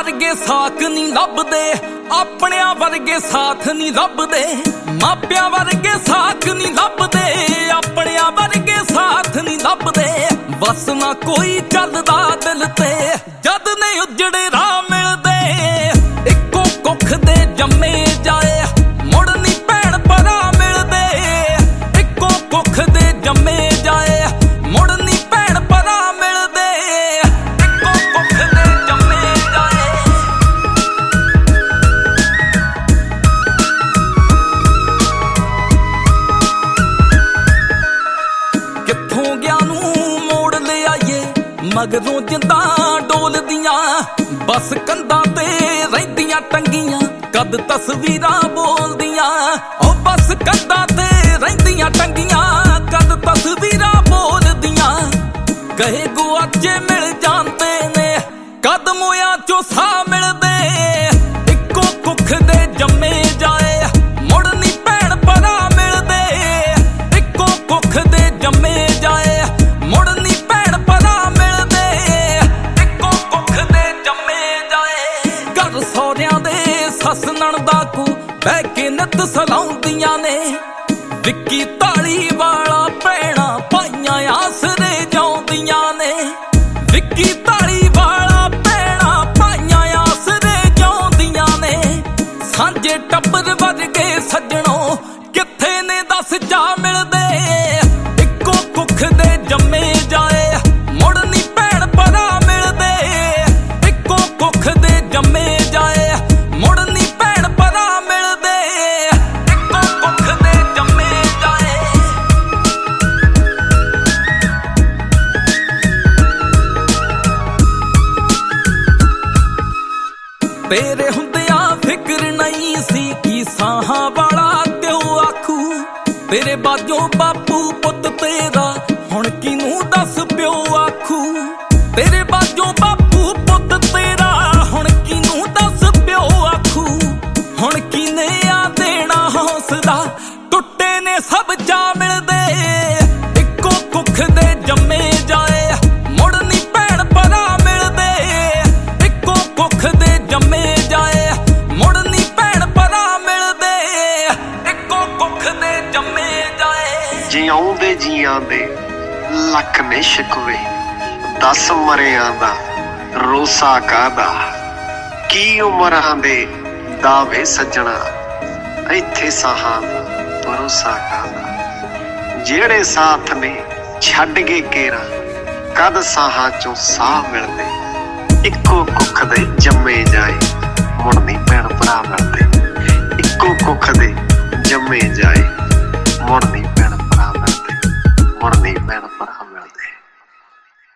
ਵਰਗੇ ਸਾਕ ਨਹੀਂ ਲੱਭਦੇ, ਆਪਣਿਆਂ ਵਰਗੇ ਸਾਥ ਨਹੀਂ ਲੱਭਦੇ। ਮਾਪਿਆਂ ਵਰਗੇ ਸਾਕ ਨਹੀਂ ਲੱਭਦੇ, ਆਪਣਿਆਂ ਵਰਗੇ ਸਾਥ ਨਹੀਂ ਲੱਭਦੇ। ਬਸ ਨਾ ਕੋਈ ਚੱਲਦਾ ਦਿਲ ਤੇ ਜਦ ਨਹੀਂ ਉਜੜੇ ਰਾਹ ਮਿਲਦੇ। ਇੱਕੋ ਕੁੱਖ ਦੇ ਜੰਮੇ ਜਾਏ ਮੁੜ ਨੀ ਭੈਣ ਭਰਾ ਮਿਲਦੇ। ਇੱਕੋ ਕੁੱਖ ਦੇ ਜੰਮੇ ਜਾਏ ਮੁੜ ਨੀ ਭੈਣ ਭਰਾ ਮਿਲਦੇ। ਇੱਕੋ ਕੁੱਖ ਦੇ ਜੰਮੇ ਜਾਏ। ਕਿੱਥੋਂ ਗਿਆ ਨੂੰ ਮੋੜ ਲਿਆਈਏ ਮਗਰੋਂ ਜਿੰਦਾਂ ਡੋਲਦੀਆਂ। ਬਸ ਕੰਧਾਂ ਤੇ ਰਹਿੰਦੀਆਂ ਟੰਗੀਆਂ ਕਦ ਤਸਵੀਰਾਂ ਬੋਲਦੀਆਂ। ਉਹ ਬਸ ਕੰਧਾਂ ਤੇ ਰਹਿੰਦੀਆਂ ਟੰਗੀਆਂ ਕਦ ਤਸਵੀਰਾਂ ਬੋਲਦੀਆਂ। ਕਹੇ ਗੁਆਚੇ ਮਿਲ ਜਾਂਦੇ ਨੇ ਕਦ ਮੋਇਆਂ ਚੋਂ ਸਾਹ ਮਿਲਦੇ। ਇੱਕੋ ਕੁੱਖ ਦੇ ਜੰਮੇ ਜਾਏ ਮੁੜ ਨੀ ਭੈਣ ਭਰਾ ਮਿਲਦੇ। ਇੱਕੋ ਕੁੱਖ ਦੇ ਜੰਮੇ ਜਾਏ ਮੁੜ ਨੀ ਭੈਣ ਭਰਾ ਮਿਲਦੇ। ਇੱਕੋ ਕੁੱਖ ਦੇ ਜੰਮੇ ਜਾਏ। ਘਰ ਸਹੁਰਿਆਂ ਦੇ ਸੱਸ ਨਣਦਾਂ ਕੋ ਬਹਿ ਕੇ ਨਿੱਤ ਸਲਾਉਂਦੀਆਂ ਨੇ। ਵਿੱਕੀ ਤਾਲੀ ਵਾਲਾ ਭੈਣਾਂ ਭਾਈਆਂ ਆਸਰੇ ਜਾਉਂਦੀਆਂ ਨੇ। ਵਿੱਕੀ ਤਾਲੀ ਵਾਲਾ ਭੈਣਾਂ ਭਾਈਆਂ ਆਸਰੇ ਜਾਉਂਦੀਆਂ ਨੇ। ਸਾਂਝੇ ਟੱਬਰ ਵਰਗੇ ਸੱਜਣੋਂ ਕਿੱਥੇ ਨੇ ਦੱਸ ਜਾ ਮਿਲਦੇ। ਇੱਕੋ ਕੁੱਖ ਦੇ ਜੰਮੇ ਜਾਏ ਮੁੜ ਨੀ ਭੈਣ ਭਰਾ ਮਿਲਦੇ। ਇੱਕੋ ਕੁੱਖ ਦੇ ਜੰਮੇ ਜਾਏ ਮੁੜ ਨੀ ਭੈਣ ਭਰਾ ਮਿਲਦੇ। ਇੱਕੋ ਕੁੱਖ ਦੇ ਜੰਮੇ ਜਾਏ। ਤੇਰੇ ਹੁੰਦਿਆਂ ਫਿਕਰ ਨਹੀਂ ਸੀ ਕੀ ਸਾਹਾਂ ਵਾਲਾ ਕਿਉਂ ਆਖੂ। ਤੇਰੇ ਬਾਝੋਂ ਬਾਪੂ ਪੁੱਤ ਤੇਰਾ ਹੁਣ ਕਿਨੂੰ ਦੱਸ ਪਿਓ ਆਖੂ। ਤੇਰੇ ਬਾਝੋਂ ਬਾਪੂ ਪੁੱਤ ਤੇਰਾ ਹੁਣ ਕਿਨੂੰ ਦੱਸ ਪਿਓ ਆਖੂ। ਹੁਣ ਕਿਨੇ ਆ ਦੇਣਾ ਹੌਸਲਾ ਟੁੱਟੇ ਨੇ ਸਭ ਜਾ ਮਿਲਦੇ। ਇੱਕੋ ਕੁੱਖ ਦੇ ਜੰਮੇ ਜਾਏ ਮੁੜ ਨੀ ਭੈਣ ਭਰਾ ਮਿਲਦੇ। ਇੱਕੋ ਕੁੱਖ ਦੇ ਜੰਮੇ ਜਾਏ ਮੁੜ ਨੀ ਭੈਣ ਭਰਾ ਮਿਲਦੇ। ਇੱਕੋ ਕੁੱਖ ਦੇ ਜੰਮੇ ਜਾਏ। ਜਿਉਂਦੇ ਜੀਆਂ ਦੇ ਲੱਖ ਨੇ ਸ਼ਿਕਵੇ, 10 ਮਰਿਆਂ ਦਾ ਰੋਸਾ ਕਾਹਦਾ। ਕੀ ਉਮਰਾਂ ਦੇ ਦਾਵੇ ਸੱਜਣਾ, ਇੱਥੇ ਸਾਹਾਂ ਦਾ ਭਰੋਸਾ ਕਾਹਦਾ। ਜਿਹੜੇ ਸਾਥ ਨੇ ਛੱਡ ਕੇ ਕੇਰਾ ਕਦ ਸਾਹਾਂ ਚੋਂ ਸਾਹ ਮਿਲਦੇ। ਇੱਕੋ ਕੁੱਖ ਦੇ ਜੰਮੇ ਜਾਏ ਮੁੜ ਨੀ ਭੈਣ ਭਰਾ ਮਿਲਦੇ। ਇੱਕੋ ਕੁੱਖ ਦੇ ਜੰਮੇ ਜਾਏ।